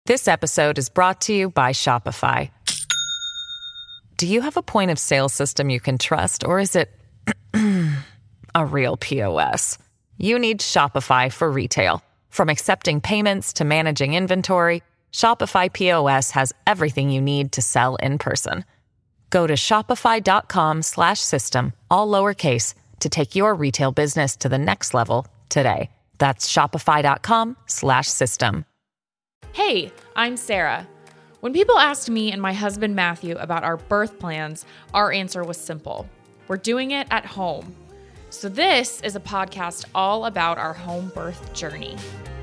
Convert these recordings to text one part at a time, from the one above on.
This episode is brought to you by Shopify. Do you have a point of sale system you can trust, or is it a real POS? You need Shopify for retail. From accepting payments to managing inventory, Shopify POS has everything you need to sell in person. Go to shopify.com/system, all lowercase, to take your retail business to the next level today. That's shopify.com/system. Hey, I'm Sarah. When people asked me and my husband Matthew about our birth plans, our answer was simple. We're doing it at home. So this is a podcast all about our home birth journey.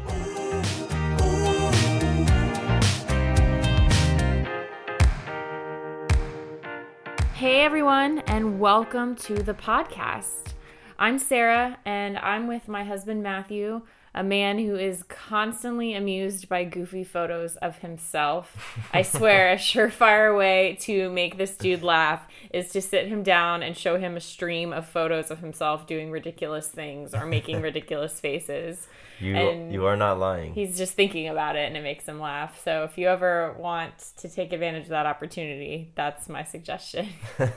Hey everyone, and welcome to the podcast. I'm Sarah, and I'm with my husband Matthew, a man who is constantly amused by goofy photos of himself. I swear, a surefire way to make this dude laugh is to sit him down and show him a stream of photos of himself doing ridiculous things or making ridiculous faces. You are not lying. He's just thinking about it and it makes him laugh. So if you ever want to take advantage of that opportunity, that's my suggestion.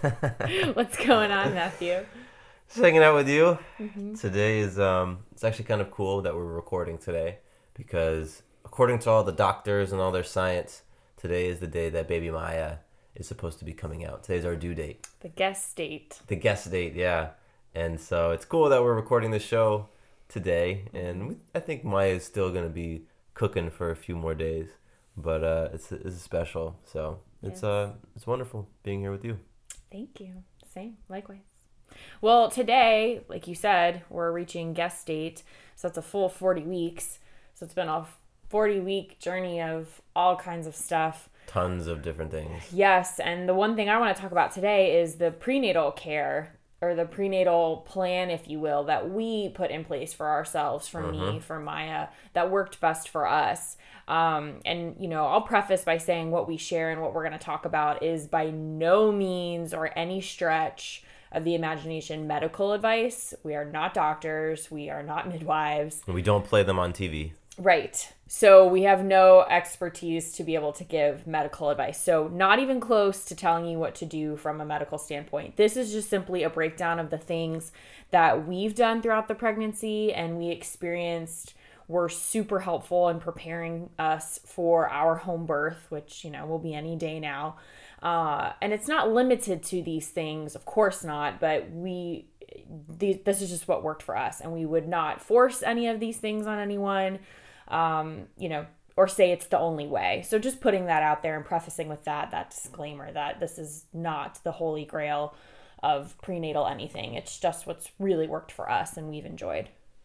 What's going on, Matthew? Just hanging out with you. Mm-hmm. Today is it's actually kind of cool that we're recording today because according to all the doctors and all their science, today is the day that baby Maya is supposed to be coming out. Today's our due date. The guest date. The guest date, yeah. And so it's cool that we're recording this show today, and I think Maya is still going to be cooking for a few more days, but it's special. So it's wonderful being here with you. Thank you. Same, likewise. Well, today, like you said, we're reaching guest date, so it's a full 40 weeks. So it's been a 40-week journey of all kinds of stuff. Tons of different things. Yes, and the one thing I want to talk about today is the prenatal care, or the prenatal plan, if you will, that we put in place for ourselves, for me, for Maya, that worked best for us. And, you know, I'll preface by saying what we share and what we're going to talk about is by no means or any stretch of the imagination medical advice. We are not doctors. We are not midwives. We don't play them on TV. Right. So we have no expertise to be able to give medical advice. So not even close to telling you what to do from a medical standpoint. This is just simply a breakdown of the things that we've done throughout the pregnancy and we experienced were super helpful in preparing us for our home birth, which, you know, will be any day now. And it's not limited to these things, of course not, but this is just what worked for us, and we would not force any of these things on anyone, you know, or say it's the only way. So just putting that out there and prefacing with that disclaimer that this is not the holy grail of prenatal anything. It's just what's really worked for us and we've enjoyed.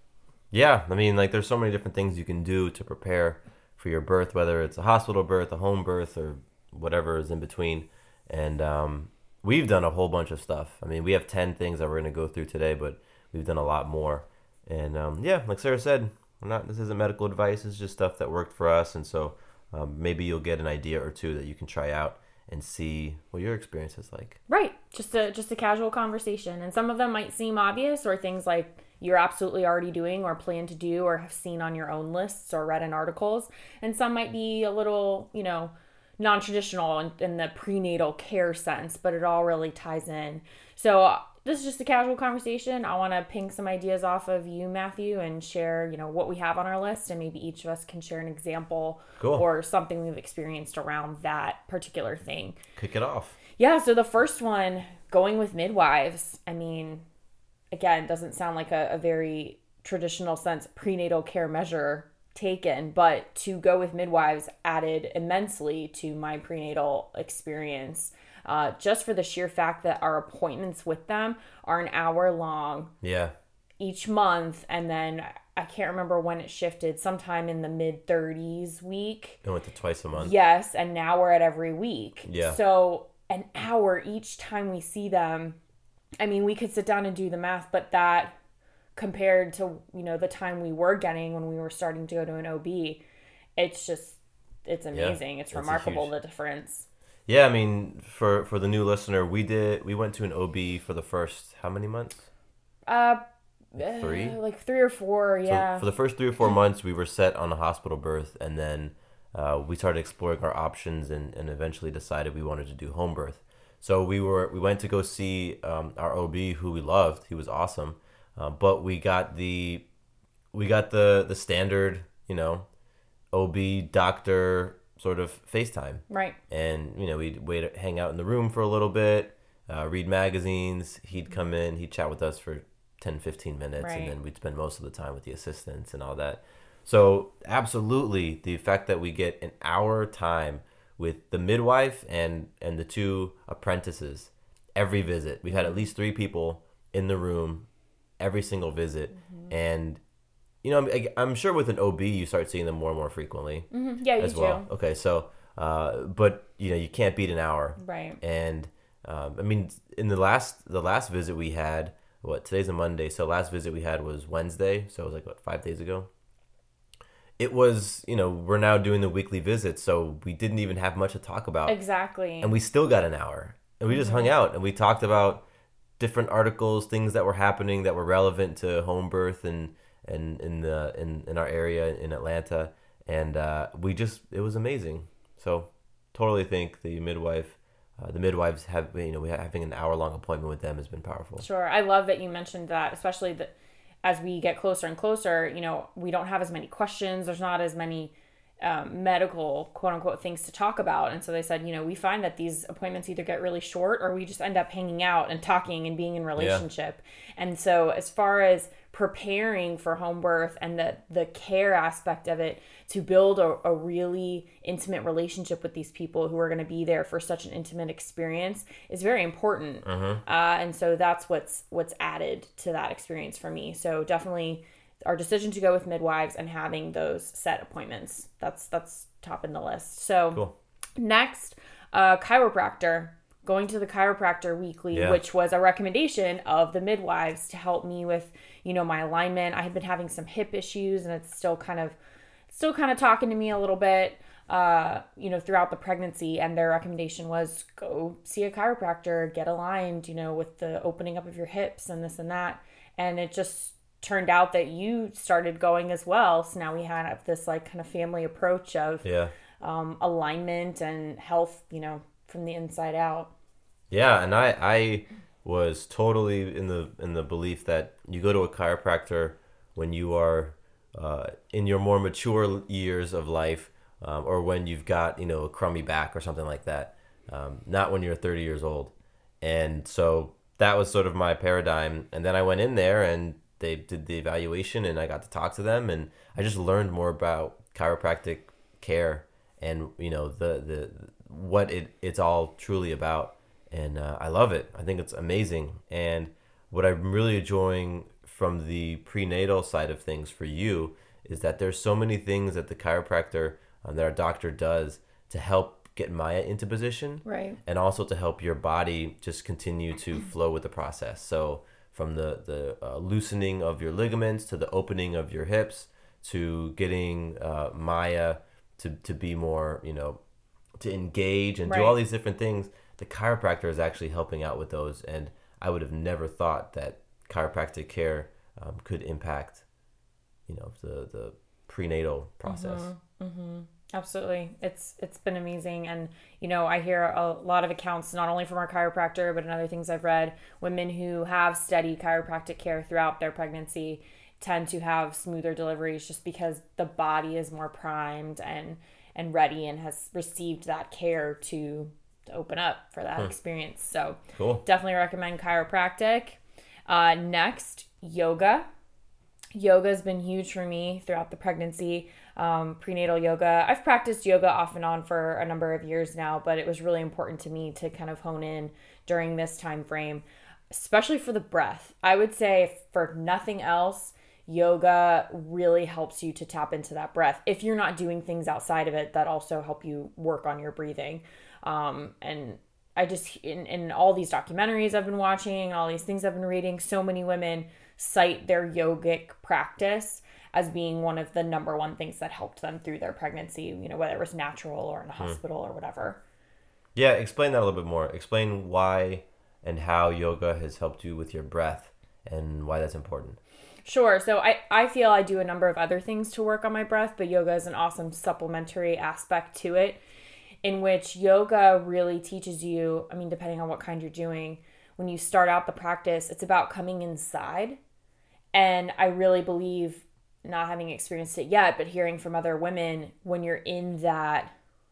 Yeah, I mean, like there's so many different things you can do to prepare for your birth, whether it's a hospital birth, a home birth, or whatever is in between. And we've done a whole bunch of stuff. I mean, we have 10 things that we're going to go through today, but we've done a lot more. And yeah, like Sarah said, this isn't medical advice. It's just stuff that worked for us. And so maybe you'll get an idea or two that you can try out and see what your experience is like. Right. Just a casual conversation. And some of them might seem obvious, or things like you're absolutely already doing or plan to do or have seen on your own lists or read in articles. And some might be a little, you know, non-traditional in the prenatal care sense, but it all really ties in. So this is just a casual conversation. I want to ping some ideas off of you, Matthew, and share, you know, what we have on our list, and maybe each of us can share an example or something we've experienced around that particular thing. Kick it off. Yeah, so the first one, going with midwives. I mean, again, doesn't sound like a very traditional sense prenatal care measure taken, but to go with midwives added immensely to my prenatal experience, just for the sheer fact that our appointments with them are an hour long each month. And then I can't remember when it shifted, sometime in the mid-30s week. It went to twice a month. Yes, and now we're at every week. Yeah. So an hour each time we see them. I mean, we could sit down and do the math, but that compared to, you know, the time we were getting when we were starting to go to an OB, it's amazing. It's remarkable, the difference. Yeah, I mean, for the new listener, we went to an OB for the first, how many months? 3? Like 3 or 4, yeah. So for the first 3 or 4 months, we were set on a hospital birth, and then we started exploring our options and eventually decided we wanted to do home birth. So we went to go see our OB who we loved. He was awesome, but we got the standard, OB doctor sort of FaceTime. Right. And we'd hang out in the room for a little bit, read magazines. He'd come in, he'd chat with us for 10-15 minutes, Right. and then we'd spend most of the time with the assistants and all that. So absolutely, the fact that we get an hour time with the midwife and the two apprentices every visit. We've had at least 3 people in the room every single visit. Mm-hmm. And I'm sure with an OB you start seeing them more and more frequently. Mm-hmm. Yeah, as well. Do. Okay, so but you can't beat an hour. Right. And in the last visit we had, today's a Monday, so last visit we had was Wednesday, so it was 5 days ago. It was, we're now doing the weekly visits, so we didn't even have much to talk about. Exactly. And we still got an hour. And we just hung out and we talked about different articles, things that were happening that were relevant to home birth and in our area in Atlanta. And it was amazing. So totally think the midwives having an hour-long appointment with them has been powerful. Sure. I love that you mentioned that, especially that as we get closer and closer, we don't have as many questions. There's not as many medical, quote unquote, things to talk about. And so they said, we find that these appointments either get really short or we just end up hanging out and talking and being in relationship. Yeah. And so as far as preparing for home birth and the care aspect of it, to build a really intimate relationship with these people who are going to be there for such an intimate experience is very important. Mm-hmm. And so that's what's added to that experience for me. So definitely our decision to go with midwives and having those set appointments, that's top in the list. So cool. Next, chiropractor. Going to the chiropractor weekly, yeah. Which was a recommendation of the midwives to help me with, my alignment. I had been having some hip issues and it's still kind of talking to me a little bit, throughout the pregnancy. And their recommendation was go see a chiropractor, get aligned, with the opening up of your hips and this and that. And it just turned out that you started going as well. So now we have this kind of family approach of alignment and health, from the inside out. Yeah, and I was totally in the belief that you go to a chiropractor when you are in your more mature years of life, or when you've got a crummy back or something like that, not when you're 30 years old. And so that was sort of my paradigm. And then I went in there and they did the evaluation and I got to talk to them and I just learned more about chiropractic care and the what it's all truly about. And I love it. I think it's amazing. And what I'm really enjoying from the prenatal side of things for you is that there's so many things that the chiropractor, that our doctor does to help get Maya into position. Right. And also to help your body just continue to flow with the process. So from the loosening of your ligaments to the opening of your hips to getting Maya to be more, to engage and do all these different things. The chiropractor is actually helping out with those, and I would have never thought that chiropractic care could impact, the prenatal process. Mm-hmm. Mm-hmm. Absolutely, it's been amazing, and I hear a lot of accounts not only from our chiropractor, but in other things I've read, women who have steady chiropractic care throughout their pregnancy tend to have smoother deliveries just because the body is more primed and ready and has received that care to open up for that experience. So cool. Definitely recommend chiropractic. Next, yoga. Yoga has been huge for me throughout the pregnancy. Prenatal yoga. I've practiced yoga off and on for a number of years now, but it was really important to me to kind of hone in during this time frame, especially for the breath. I would say for nothing else, yoga really helps you to tap into that breath if you're not doing things outside of it that also help you work on your breathing. And I just, in all these documentaries I've been watching, all these things I've been reading, so many women cite their yogic practice as being one of the number one things that helped them through their pregnancy, whether it was natural or in a hospital or whatever. Yeah, explain that a little bit more. Explain why and how yoga has helped you with your breath and why that's important. Sure. So I feel I do a number of other things to work on my breath, but yoga is an awesome supplementary aspect to it, in which yoga really teaches you, I mean, depending on what kind you're doing, when you start out the practice, it's about coming inside. And I really believe, not having experienced it yet, but hearing from other women, when you're in that,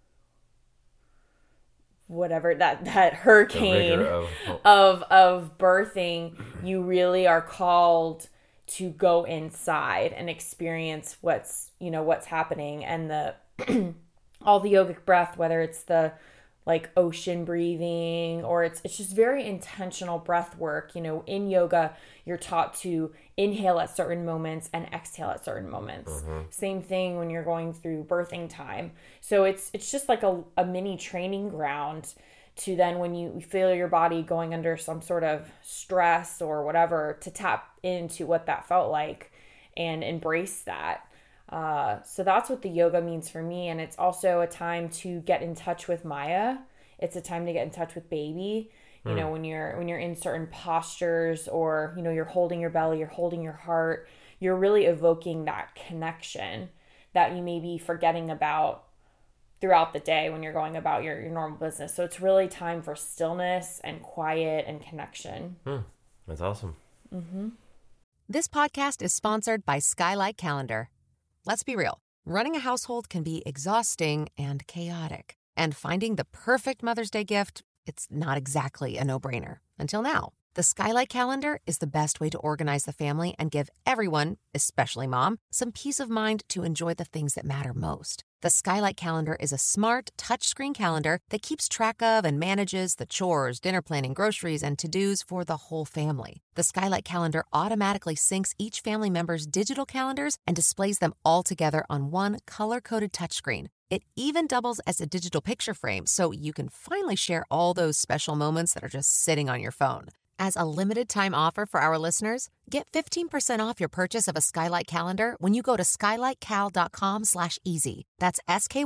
whatever, that hurricane of birthing, you really are called to go inside and experience what's happening. And the all the yogic breath, whether it's the like ocean breathing, or it's just very intentional breath work. In yoga, you're taught to inhale at certain moments and exhale at certain moments. Same thing when you're going through birthing time. So it's just like a mini training ground to then, when you feel your body going under some sort of stress or whatever, to tap into what that felt like and embrace that. So that's what the yoga means for me. And it's also a time to get in touch with Maya. It's a time to get in touch with baby. When you're in certain postures, or, you're holding your belly, you're holding your heart, you're really evoking that connection that you may be forgetting about throughout the day when you're going about your normal business. So it's really time for stillness and quiet and connection. That's awesome. This podcast is sponsored by Skylight Calendar. Let's be real. Running a household can be exhausting and chaotic. And finding the perfect Mother's Day gift, it's not exactly a no-brainer. Until now. The Skylight Calendar is the best way to organize the family and give everyone, especially mom, some peace of mind to enjoy the things that matter most. The Skylight Calendar is a smart, touchscreen calendar that keeps track of and manages the chores, dinner planning, groceries, and to-dos for the whole family. The Skylight Calendar automatically syncs each family member's digital calendars and displays them all together on one color-coded touchscreen. It even doubles as a digital picture frame, so you can finally share all those special moments that are just sitting on your phone. As a limited-time offer for our listeners, get 15% off your purchase of a Skylight Calendar when you go to skylightcal.com/easy. That's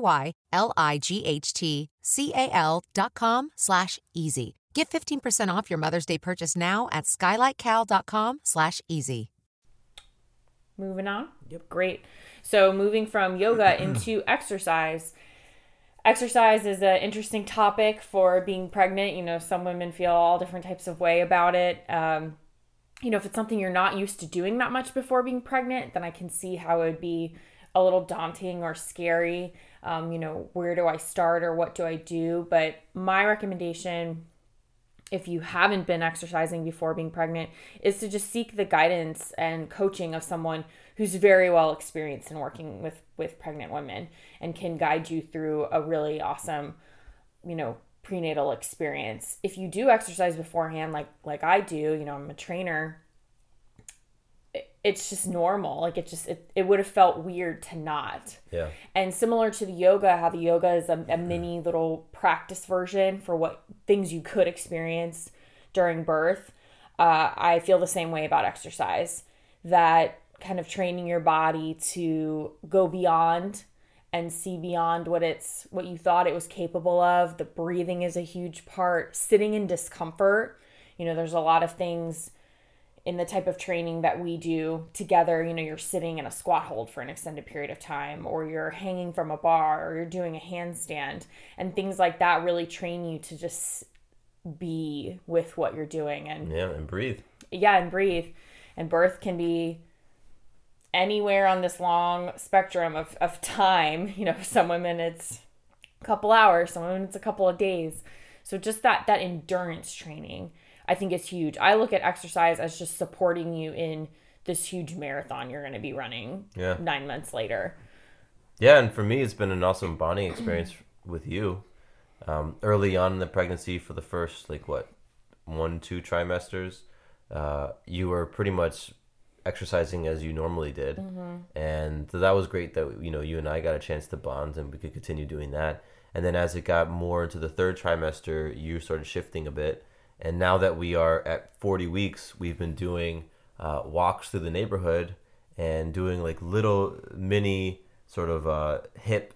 SKYLIGHTCAL.com/easy. Get 15% off your Mother's Day purchase now at skylightcal.com/easy. Moving on. Yep. Great. So moving from yoga into exercise. Exercise is an interesting topic for being pregnant. Some women feel all different types of way about it. If it's something you're not used to doing that much before being pregnant, then I can see how it would be a little daunting or scary. Where do I start, or what do I do? But my recommendation, if you haven't been exercising before being pregnant, is to just seek the guidance and coaching of someone who's very well experienced in working with pregnant women and can guide you through a really awesome, prenatal experience. If you do exercise beforehand, like I do, I'm a trainer, it's just normal. It would have felt weird to not. Yeah. And similar to the yoga, how the yoga is a mini little practice version for what things you could experience during birth. I feel the same way about exercise, that kind of training your body to go beyond and see beyond what you thought it was capable of. The breathing is a huge part. Sitting in discomfort. There's a lot of things in the type of training that we do together. You're sitting in a squat hold for an extended period of time, or you're hanging from a bar, or you're doing a handstand, and things like that really train you to just be with what you're doing and breathe. Yeah, and breathe. And birth can be anywhere on this long spectrum of time. Some women it's a couple hours, some women it's a couple of days. So just that endurance training, I think, is huge. I look at exercise as just supporting you in this huge marathon you're going to be running 9 months later. Yeah, and for me, it's been an awesome bonding experience with you. Early on in the pregnancy, for the first 1-2 trimesters, you were pretty much exercising as you normally did. And so that was great that you and I got a chance to bond, and we could continue doing that. And then as it got more into the third trimester, you started shifting a bit. And now that we are at 40 weeks, we've been doing walks through the neighborhood and doing little mini sort of hip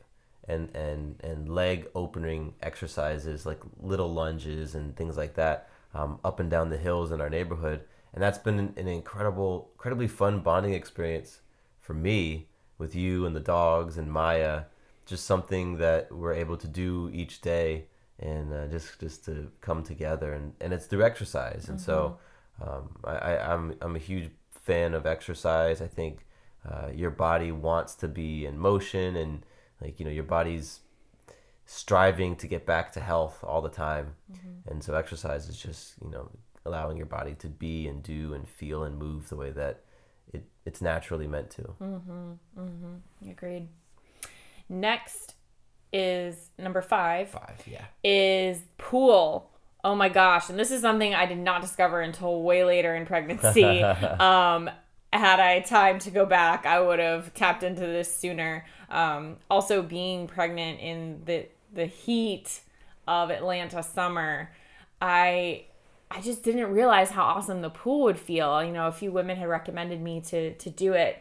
and leg opening exercises, like little lunges and things like that, up and down the hills in our neighborhood. And that's been an incredibly fun bonding experience for me with you and the dogs and Maya. Just something that we're able to do each day, and just to come together, and it's through exercise. And so I'm a huge fan of exercise. I think your body wants to be in motion, and like, you know, your body's striving to get back to health all the time. And so exercise is just, you know, allowing your body to be and do and feel and move the way that it's naturally meant to. Agreed. Next is number 5. Yeah. Is pool. Oh my gosh. And this is something I did not discover until way later in pregnancy. Had I time to go back, I would have tapped into this sooner. Also, being pregnant in the heat of Atlanta summer, I just didn't realize how awesome the pool would feel. You know, a few women had recommended me to do it.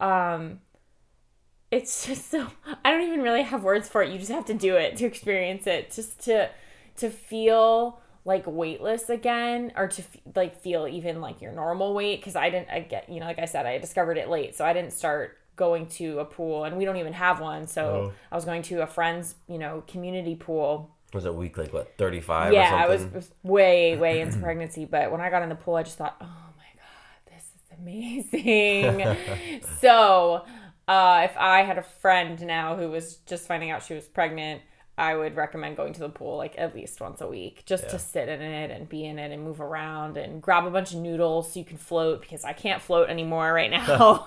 It's just so, I don't even really have words for it. You just have to do it to experience it, just to feel like weightless again, or to like feel even like your normal weight. Cause I get, you know, like I said, I discovered it late. So I didn't start going to a pool, and we don't even have one. So I was going to a friend's, you know, community pool. Was it week, like what, 35 yeah, or something? I was way into pregnancy. But when I got in the pool, I just thought, oh my God, this is amazing. So if I had a friend now who was just finding out she was pregnant, I would recommend going to the pool like at least once a week, just to sit in it and be in it and move around and grab a bunch of noodles so you can float, because I can't float anymore right now.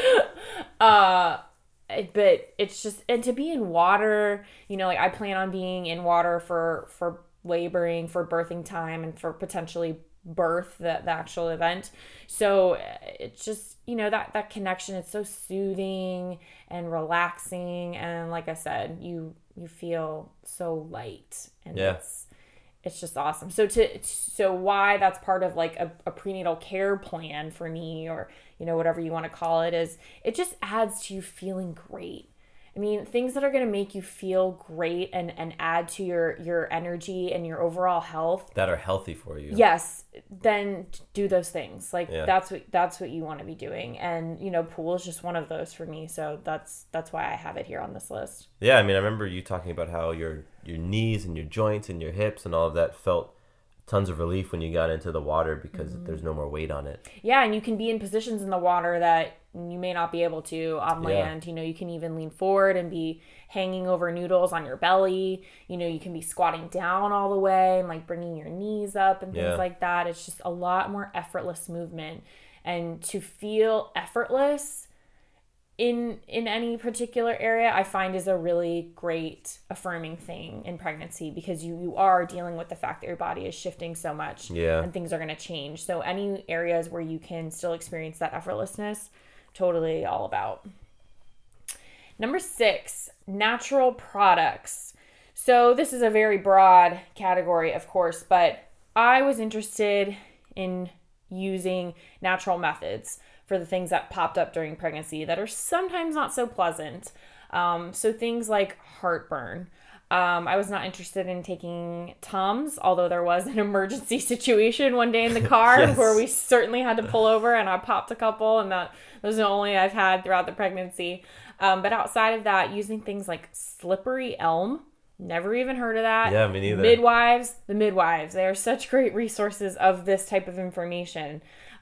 But it's just, and to be in water, you know, like I plan on being in water for laboring, for birthing time, and for potentially birth, the actual event. So it's just, you know, that connection, it's so soothing and relaxing, and like I said, you feel so light, and it's just awesome. So why that's part of like a prenatal care plan for me, or, you know, whatever you want to call it, is it just adds to you feeling great. I mean, things that are going to make you feel great and add to your energy and your overall health, that are healthy for you. Yes, then do those things. Like that's what you want to be doing. And, you know, pool is just one of those for me. So that's why I have it here on this list. Yeah, I mean, I remember you talking about how your knees and your joints and your hips and all of that felt tons of relief when you got into the water, because there's no more weight on it. Yeah, and you can be in positions in the water that you may not be able to on land. You know, you can even lean forward and be hanging over noodles on your belly. You know, you can be squatting down all the way and like bringing your knees up and things like that. It's just a lot more effortless movement. And to feel effortless in any particular area, I find is a really great affirming thing in pregnancy, because you are dealing with the fact that your body is shifting so much and things are going to change. So any areas where you can still experience that effortlessness, totally all about. Number 6, natural products. So this is a very broad category, of course, but I was interested in using natural methods for the things that popped up during pregnancy that are sometimes not so pleasant. So things like heartburn. I was not interested in taking Tums, although there was an emergency situation one day in the car where we certainly had to pull over, and I popped a couple, and that was the only I've had throughout the pregnancy. But outside of that, using things like slippery elm. Never even heard of that. Yeah, me neither. The midwives, they are such great resources of this type of information.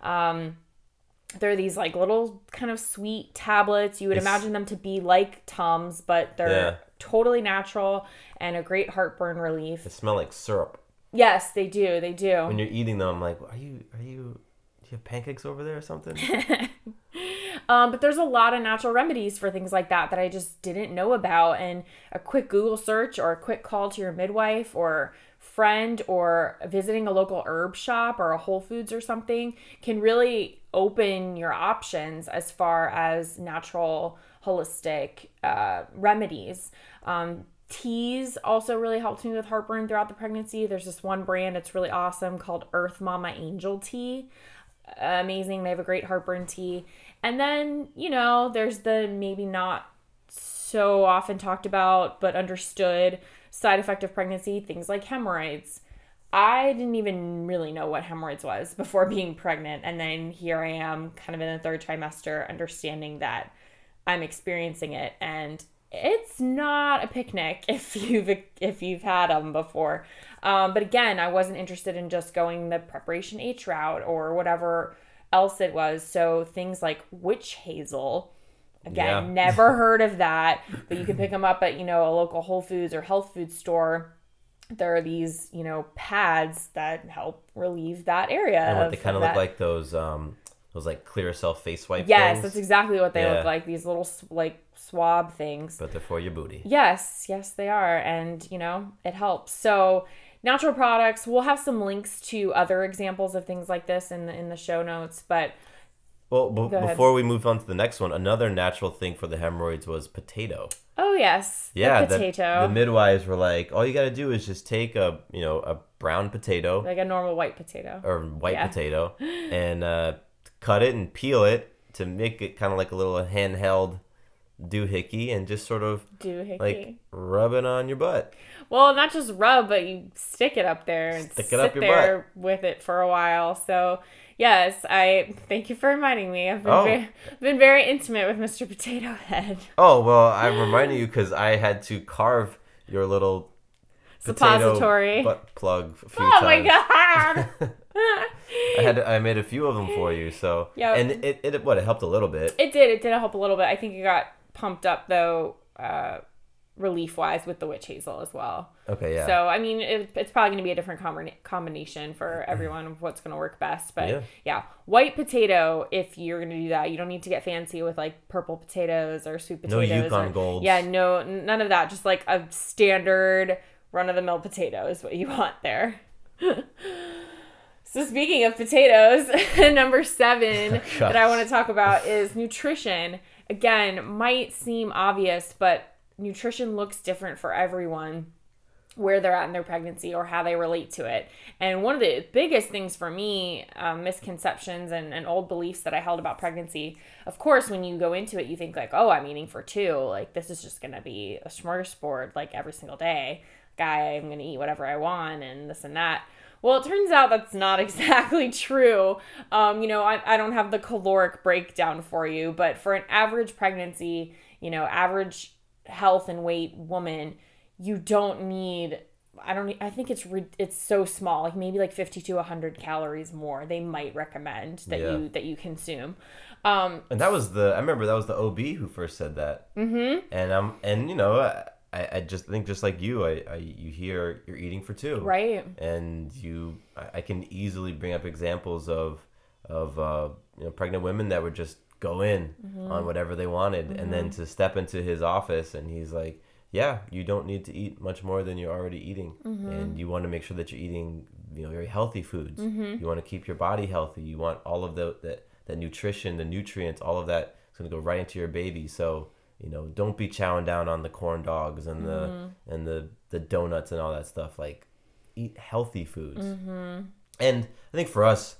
They're these like little kind of sweet tablets. You would imagine them to be like Tums, but they're totally natural and a great heartburn relief. They smell like syrup. Yes, they do. They do. When you're eating them, I'm like, do you have pancakes over there or something? But there's a lot of natural remedies for things like that I just didn't know about. And a quick Google search or a quick call to your midwife or friend or visiting a local herb shop or a Whole Foods or something can really open your options as far as natural holistic remedies. Teas also really helped me with heartburn throughout the pregnancy. There's this one brand, it's really awesome, called Earth Mama Angel Tea. Amazing. They have a great heartburn tea. And then, you know, there's the maybe not so often talked about but understood side effect of pregnancy, things like hemorrhoids. I didn't even really know what hemorrhoids was before being pregnant. And then here I am kind of in the third trimester understanding that I'm experiencing it. And it's not a picnic if you've had them before. But again, I wasn't interested in just going the preparation H route or whatever else it was. So things like witch hazel, again, never heard of that, but you can pick them up at, a local Whole Foods or health food store. There are these, pads that help relieve that area. And they kind of look like those like Clearasil face wipe Yes, things. that's exactly what they look like. These little swab things. But they're for your booty. Yes, they are. And, it helps. So natural products, we'll have some links to other examples of things like this in the show notes. But well, before we move on to the next one, another natural thing for the hemorrhoids was potato. Oh, yes. Yeah, the potato. The midwives were like, all you got to do is just take a brown potato. Like a normal white potato. Or white potato. And cut it and peel it to make it kind of like a little handheld doohickey and just sort of like rub it on your butt. Well, not just rub, but you stick it up there and sit there with it for a while. So, yes, I thank you for reminding me. I've been very intimate with Mr. Potato Head. Oh, well, I'm reminding you because I had to carve your little suppository butt plug a few times. Oh, my God. I made a few of them for you, so and it helped a little bit. It did help a little bit. I think it got pumped up though, relief wise with the witch hazel as well. Okay, yeah. So I mean, it's probably going to be a different combination for everyone of what's going to work best. But yeah, white potato. If you're going to do that, you don't need to get fancy with like purple potatoes or sweet potatoes. No Yukon Golds. Yeah, no, none of that. Just like a standard run of the mill potato is what you want there. So speaking of potatoes, number 7 that I want to talk about is nutrition. Again, might seem obvious, but nutrition looks different for everyone, where they're at in their pregnancy or how they relate to it. And one of the biggest things for me, misconceptions and old beliefs that I held about pregnancy, of course, when you go into it, you think like, oh, I'm eating for 2. Like, this is just going to be a smorgasbord like every single day. I'm going to eat whatever I want and this and that. Well, it turns out that's not exactly true. I don't have the caloric breakdown for you, but for an average pregnancy, average health and weight woman, you don't need, I think it's so small, like maybe like 50 to 100 calories more they might recommend that you consume. And that was I remember that was the OB who first said that. Mm-hmm. And I just think just like you hear you're eating for 2, right? And I can easily bring up examples of pregnant women that would just go in on whatever they wanted, and then to step into his office and he's like, yeah, you don't need to eat much more than you're already eating, and you want to make sure that you're eating very healthy foods. You want to keep your body healthy. You want all of the nutrition, the nutrients, all of that is going to go right into your baby. So don't be chowing down on the corn dogs and the donuts and all that stuff. Like, eat healthy foods. And I think for us,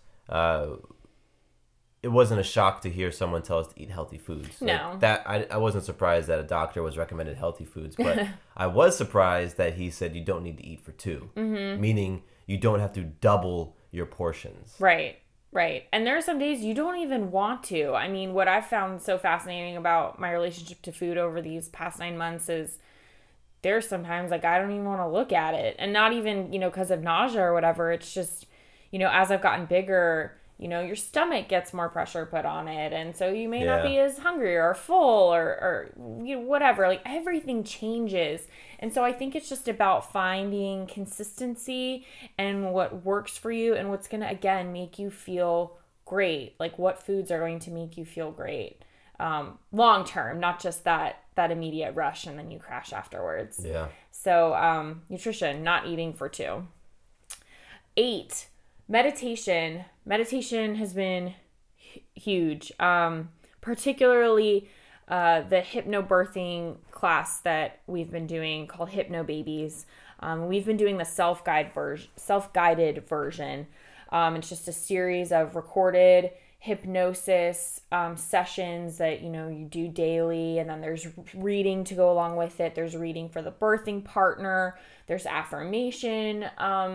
it wasn't a shock to hear someone tell us to eat healthy foods. No. That I wasn't surprised that a doctor was recommended healthy foods, but I was surprised that he said you don't need to eat for 2, meaning you don't have to double your portions. Right. Right. And there are some days you don't even want to. I mean, what I've found so fascinating about my relationship to food over these past 9 months is there's sometimes like I don't even want to look at it. And not even, because of nausea or whatever. It's just, as I've gotten bigger, your stomach gets more pressure put on it. And so you may not be as hungry or full or whatever. Like, everything changes. And so I think it's just about finding consistency and what works for you and what's going to, again, make you feel great. Like, what foods are going to make you feel great long term, not just that immediate rush and then you crash afterwards. Yeah. So nutrition, not eating for 2. 8, meditation. Meditation has been huge, particularly the hypnobirthing class that we've been doing called Hypnobabies. We've been doing the self-guided version. It's just a series of recorded hypnosis sessions that, you know, you do daily. And then there's reading to go along with it. There's reading for the birthing partner. There's affirmation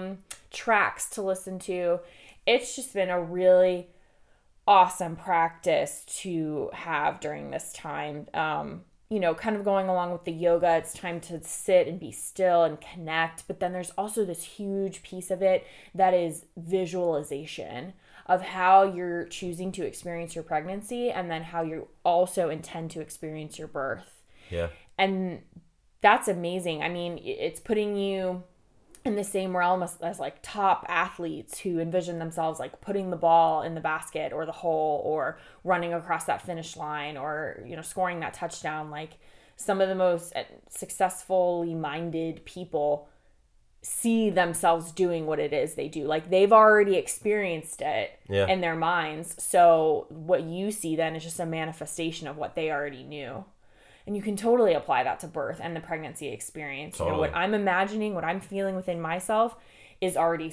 tracks to listen to. It's just been a really awesome practice to have during this time. You know, kind of going along with the yoga, it's time to sit and be still and connect. But then there's also this huge piece of it that is visualization of how you're choosing to experience your pregnancy and then how you also intend to experience your birth. Yeah. And that's amazing. I mean, it's putting you in the same realm as like top athletes who envision themselves like putting the ball in the basket or the hole or running across that finish line or, you know, scoring that touchdown. Like some of the most successfully minded people see themselves doing what it is they do. Like they've already experienced it in their minds. So what you see then is just a manifestation of what they already knew. And you can totally apply that to birth and the pregnancy experience. Totally. You know, what I'm imagining, what I'm feeling within myself is already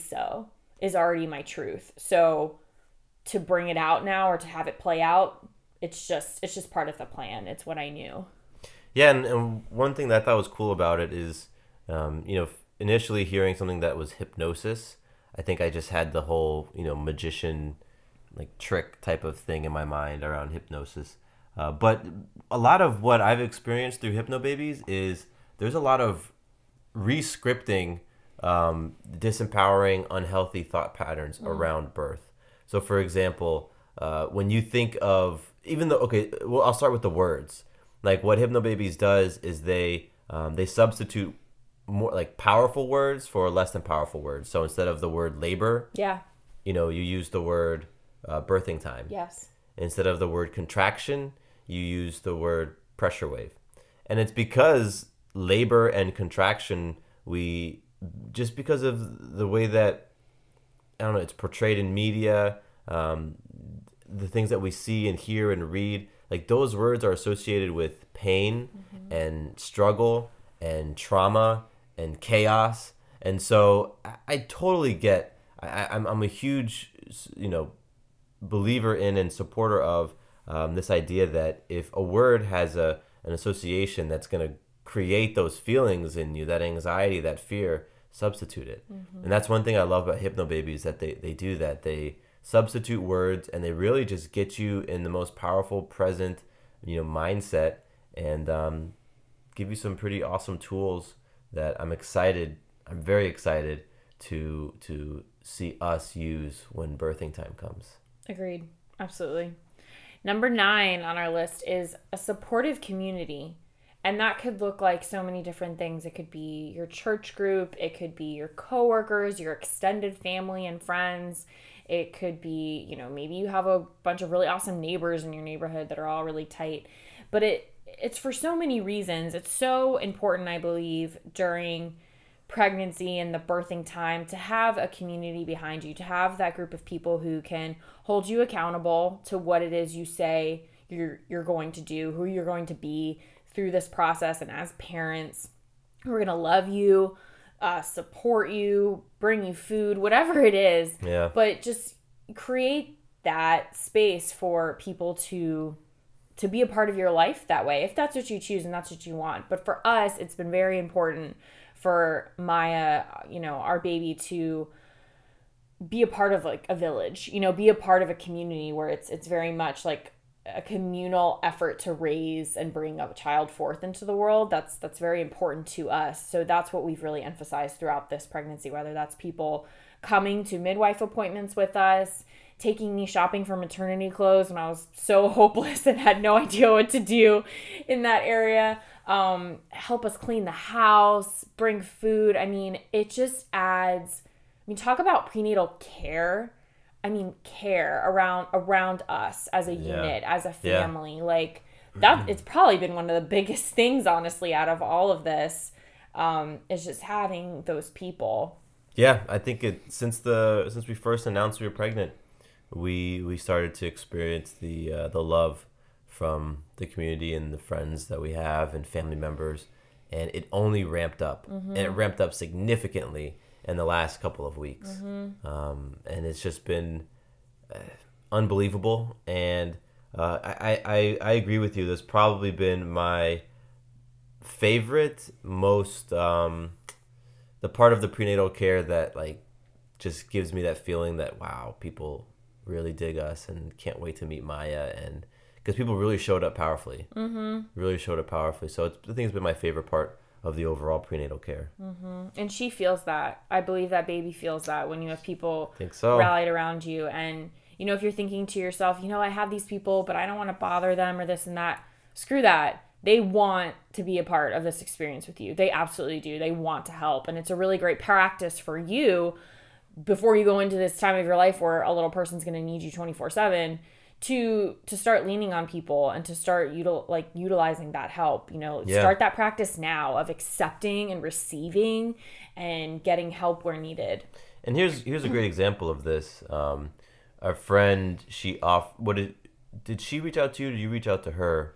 my truth. So to bring it out now or to have it play out, it's just part of the plan. It's what I knew. Yeah, and one thing that I thought was cool about it is, you know, initially hearing something that was hypnosis, I think I just had the whole, you know, magician like trick type of thing in my mind around hypnosis. But a lot of what I've experienced through Hypnobabies is there's a lot of re-scripting disempowering, unhealthy thought patterns around birth. So, for example, when you think of, I'll start with the words. Like what Hypnobabies does is they substitute more like powerful words for less than powerful words. So instead of the word labor, you know, you use the word birthing time. Yes. Instead of the word contraction, you use the word pressure wave. And it's because labor and contraction, just because of the way that, I don't know, it's portrayed in media, the things that we see and hear and read, like those words are associated with pain and struggle and trauma and chaos. And so I totally get, I'm a huge, you know, believer in and supporter of this idea that if a word has an association that's going to create those feelings in you, that anxiety, that fear, substitute it. And that's one thing I love about Hypnobabies, that they do that. They substitute words and they really just get you in the most powerful present, you know, mindset, and give you some pretty awesome tools that I'm very excited to see us use when birthing time comes. Agreed. Absolutely. Number 9 on our list is a supportive community. And that could look like so many different things. It could be your church group. It could be your coworkers, your extended family and friends. It could be, you know, maybe you have a bunch of really awesome neighbors in your neighborhood that are all really tight. But it's for so many reasons. It's so important, I believe, during pregnancy and the birthing time to have a community behind you, to have that group of people who can hold you accountable to what it is you say you're going to do, who you're going to be through this process, and as parents who are going to love you, support you, bring you food, whatever it is. Yeah. But just create that space for people to be a part of your life that way, if that's what you choose and that's what you want. But for us, it's been very important for Maya, you know, our baby, to be a part of like a village, you know, be a part of a community where it's very much like a communal effort to raise and bring a child forth into the world. That's very important to us. So that's what we've really emphasized throughout this pregnancy, whether that's people coming to midwife appointments with us, taking me shopping for maternity clothes when I was so hopeless and had no idea what to do in that area. Help us clean the house, bring food. I mean, it just adds, talk about prenatal care. Care around us as a unit, as a family. Like that, it's probably been one of the biggest things, honestly, out of all of this, is just having those people. Yeah, I think since we first announced we were pregnant, we started to experience the love from the community and the friends that we have and family members, and it only ramped up, and it ramped up significantly in the last couple of weeks. And it's just been unbelievable. And I agree with you. There's probably been my favorite, most the part of the prenatal care that like just gives me that feeling that wow, people really dig us and can't wait to meet Maya, and because people really showed up powerfully. Really showed up powerfully. So I think it's been my favorite part of the overall prenatal care. And she feels that. I believe that baby feels that when you have people Think so. rallied around you. And, you know, if you're thinking to yourself, you know, I have these people, but I don't want to bother them or this and that. Screw that. They want to be a part of this experience with you. They absolutely do. They want to help. And it's a really great practice for you before you go into this time of your life where a little person's going to need you 24/7 to start leaning on people and to start utilizing that help. You know, start that practice now of accepting and receiving and getting help where needed. And here's a great example of this. Our friend, did she reach out to you? Did you reach out to her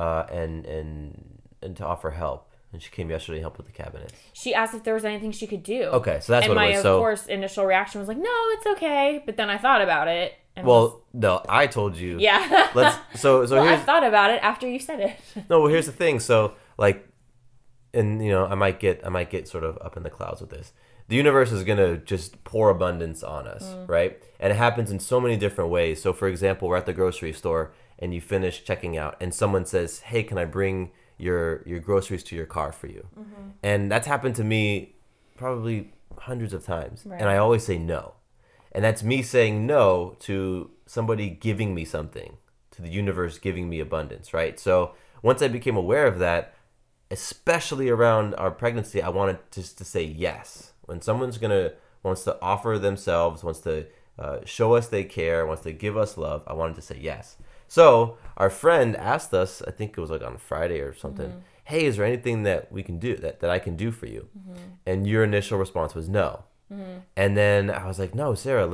and to offer help? And she came yesterday to help with the cabinets. She asked if there was anything she could do. Okay, so that's what it was. And my, of course, initial reaction was like, no, it's okay. But then I thought about it. And no, I told you. Yeah. So well, here's, I thought about it after you said it. No, well, here's the thing. So, like, and, you know, I might get sort of up in the clouds with this. The universe is going to just pour abundance on us, right? And it happens in so many different ways. So, for example, we're at the grocery store and you finish checking out and someone says, hey, can I bring your groceries to your car for you? And that's happened to me probably hundreds of times. Right. And I always say no. And that's me saying no to somebody giving me something, to the universe giving me abundance, right? So once I became aware of that, especially around our pregnancy, I wanted just to say yes. When someone's wants to offer themselves, wants to show us they care, wants to give us love, I wanted to say yes. So our friend asked us, I think it was like on Friday or something, hey, is there anything that we can do, that I can do for you? And your initial response was no. And then I was like, no, Sarah,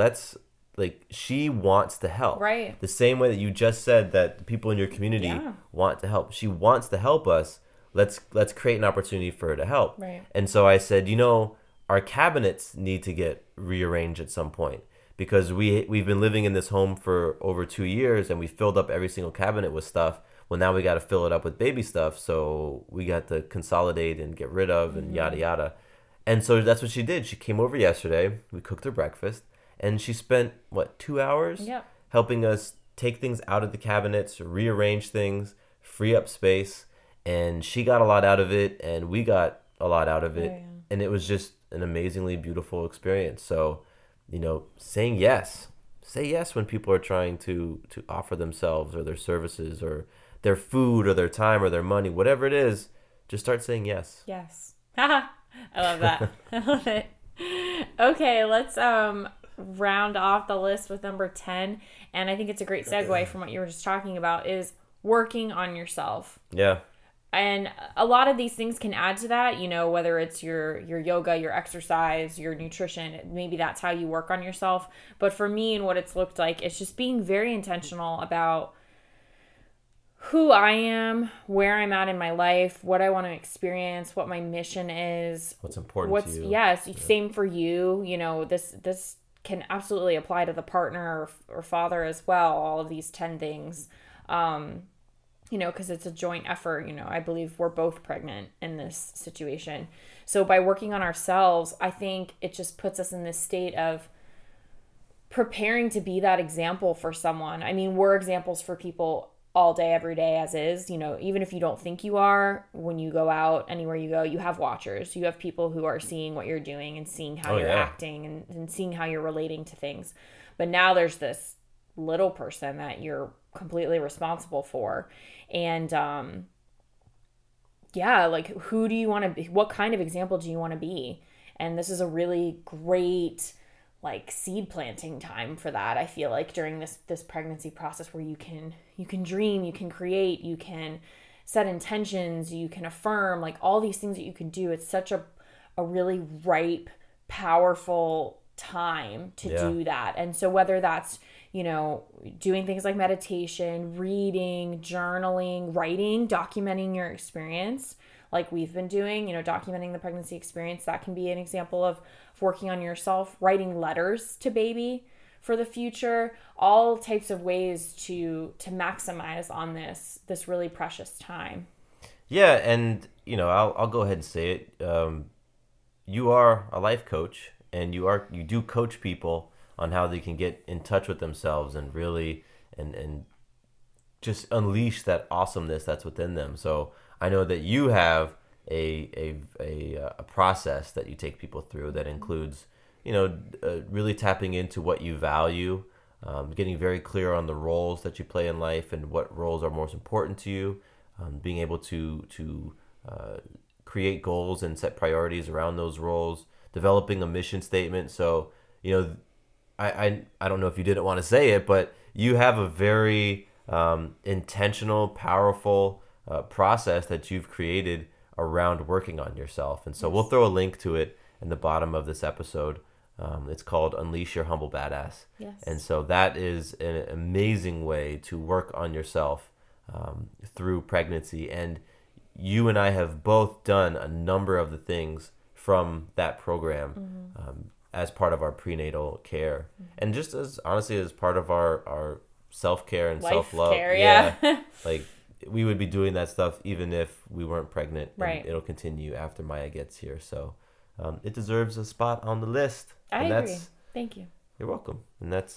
she wants to help. Right. The same way that you just said that the people in your community want to help. She wants to help us. Let's create an opportunity for her to help. Right. And so I said, you know, our cabinets need to get rearranged at some point because we've been living in this home for over 2 years and we filled up every single cabinet with stuff. Well, now we got to fill it up with baby stuff. So we got to consolidate and get rid of and yada, yada. And so that's what she did. She came over yesterday. We cooked her breakfast. And she spent, 2 hours? Yep. Helping us take things out of the cabinets, rearrange things, free up space. And she got a lot out of it. And we got a lot out of it. Yeah. And it was just an amazingly beautiful experience. So, you know, saying yes. Say yes when people are trying to offer themselves or their services or their food or their time or their money. Whatever it is, just start saying yes. Yes. I love that. I love it. Okay, let's round off the list with number 10. And I think it's a great segue from what you were just talking about is working on yourself. Yeah. And a lot of these things can add to that, you know, whether it's your yoga, your exercise, your nutrition, maybe that's how you work on yourself. But for me and what it's looked like, it's just being very intentional about who I am, where I'm at in my life, what I want to experience, what my mission is. What's important to you. Yes, same for you. You know, this can absolutely apply to the partner or father as well, all of these 10 things. You know, because it's a joint effort. You know, I believe we're both pregnant in this situation. So by working on ourselves, I think it just puts us in this state of preparing to be that example for someone. I mean, we're examples for people all day, every day as is. You know, even if you don't think you are, when you go out, anywhere you go, you have watchers. You have people who are seeing what you're doing and seeing how you're acting and seeing how you're relating to things. But now there's this little person that you're completely responsible for. And like, who do you want to be? What kind of example do you want to be? And this is a really great like seed planting time for that. I feel like during this pregnancy process where you can dream, you can create, you can set intentions, you can affirm, like all these things that you can do. It's such a really ripe, powerful time to do that. And so whether that's, you know, doing things like meditation, reading, journaling, writing, documenting your experience, like we've been doing, you know, documenting the pregnancy experience, that can be an example of working on yourself, writing letters to baby, for the future, all types of ways to maximize on this really precious time. Yeah, and I'll go ahead and say it. You are a life coach, and you do coach people on how they can get in touch with themselves and really and just unleash that awesomeness that's within them. So I know that you have a process that you take people through that includes really tapping into what you value, getting very clear on the roles that you play in life and what roles are most important to you, being able to create goals and set priorities around those roles, developing a mission statement. So I don't know if you didn't want to say it, but you have a very intentional, powerful process that you've created around working on yourself. And so we'll throw a link to it in the bottom of this episode. It's called Unleash Your Humble Badass. Yes. And so that is an amazing way to work on yourself through pregnancy. And you and I have both done a number of the things from that program as part of our prenatal care. And just as honestly as part of our self-care and life self-love. Care, yeah. Like we would be doing that stuff even if we weren't pregnant. Right. And it'll continue after Maya gets here. So it deserves a spot on the list. I agree. Thank you. You're welcome. And that's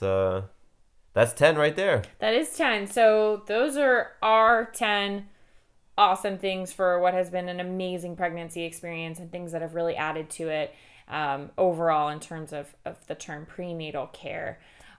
10 right there. That is 10. So those are our 10 awesome things for what has been an amazing pregnancy experience and things that have really added to it overall in terms of the term prenatal care.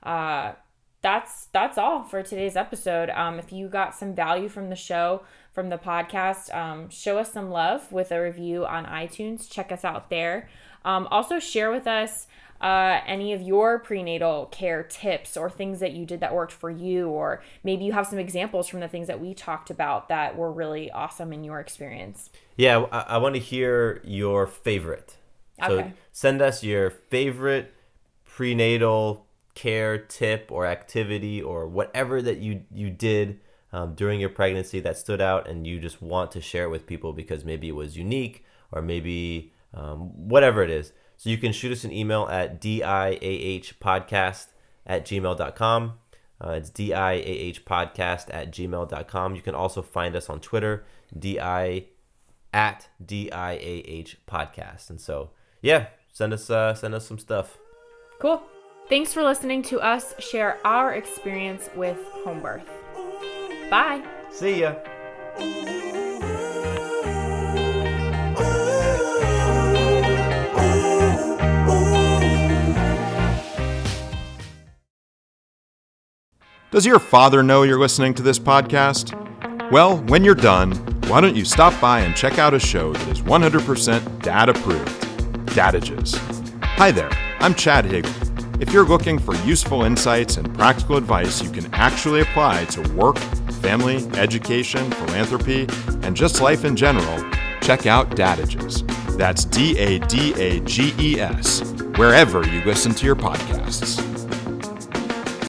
That's all for today's episode. If you got some value from the show, from the podcast, show us some love with a review on iTunes. Check us out there. Also share with us any of your prenatal care tips or things that you did that worked for you, or maybe you have some examples from the things that we talked about that were really awesome in your experience. Yeah, I want to hear your favorite. So Okay. Send us your favorite prenatal care tip or activity or whatever that you did during your pregnancy that stood out and you just want to share it with people because maybe it was unique or maybe whatever it is. So you can shoot us an email at diahpodcast@gmail.com. It's diahpodcast@gmail.com. You can also find us on Twitter, @diahpodcast. And so, yeah, send us some stuff. Cool. Thanks for listening to us share our experience with home birth. Bye. See ya. Does your father know you're listening to this podcast? Well, when you're done, why don't you stop by and check out a show that is 100% dad-approved, Dadages. Hi there, I'm Chad Higgle. If you're looking for useful insights and practical advice you can actually apply to work, family, education, philanthropy, and just life in general, check out Dadages. That's DADAGES, wherever you listen to your podcasts.